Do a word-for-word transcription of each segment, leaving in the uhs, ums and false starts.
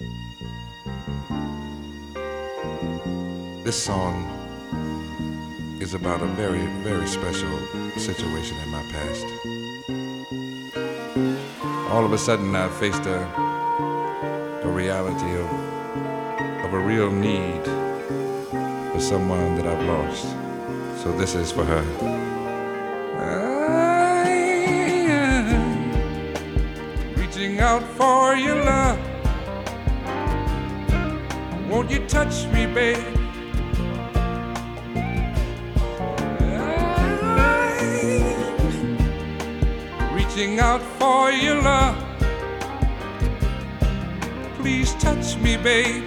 This song is about a very, very special situation in my past. All of a sudden, I faced a, a reality of, of a real need for someone that I've lost. So this is for her. I am reaching out for your love. Won't you touch me, babe? Reaching out for your love. Please touch me, babe.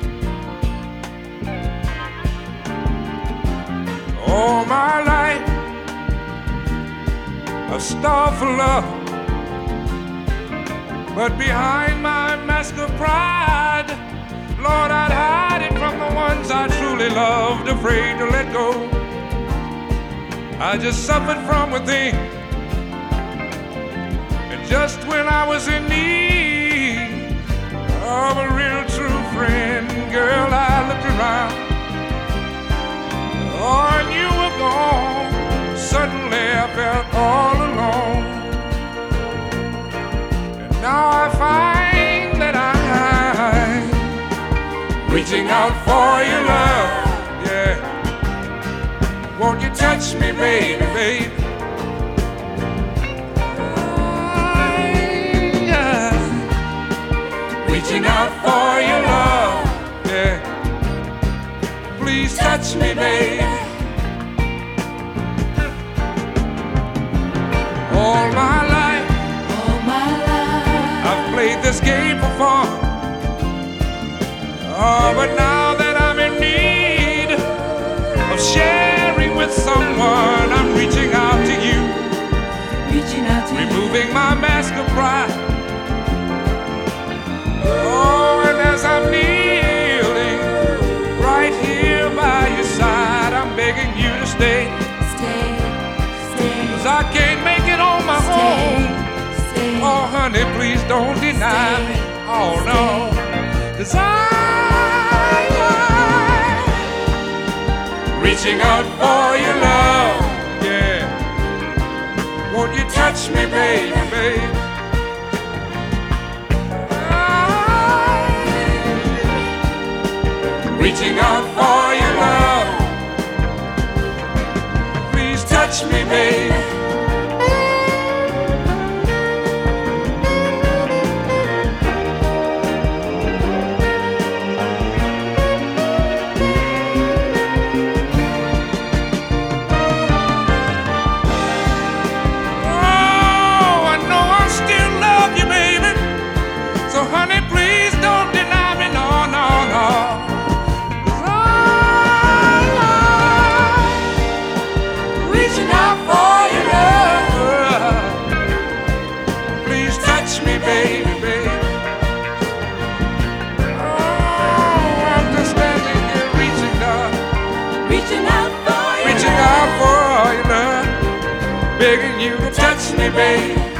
All my life I've starved for love, but behind my mask of pride, Lord, I'd hide it from the ones I truly loved, afraid to let go. I just suffered from within. Just when I was in need of a real true friend, girl, I looked around. Oh, and you were gone. Suddenly I felt all alone. And now I find that I'm reaching out for your love. Yeah. Won't you touch me, baby, baby? Reaching out for your love, yeah. Please touch me, babe. All my life, all my life, I've played this game for fun. Oh, but now that I'm in need of sharing with someone, I'm reaching out to you, reaching out to removing you. my mask of pride. Oh, and as I'm kneeling right here by your side, I'm begging you to stay. Stay, stay. Cause I can't make it on my stay, own. Stay, oh, honey, please don't deny stay, me. Oh, stay. no. Cause I, I'm reaching out for your love. Yeah. Won't you touch me, baby, baby? Reaching out for your love. Please touch me, babe. Oh, I know I still love you, baby. So honey, please don't deny me, no, no, no. Reaching out for your love. Please touch me, baby, baby. Oh, I'm just standing here reaching out, Reaching out for your reaching love. out for your love, begging you to touch me, baby.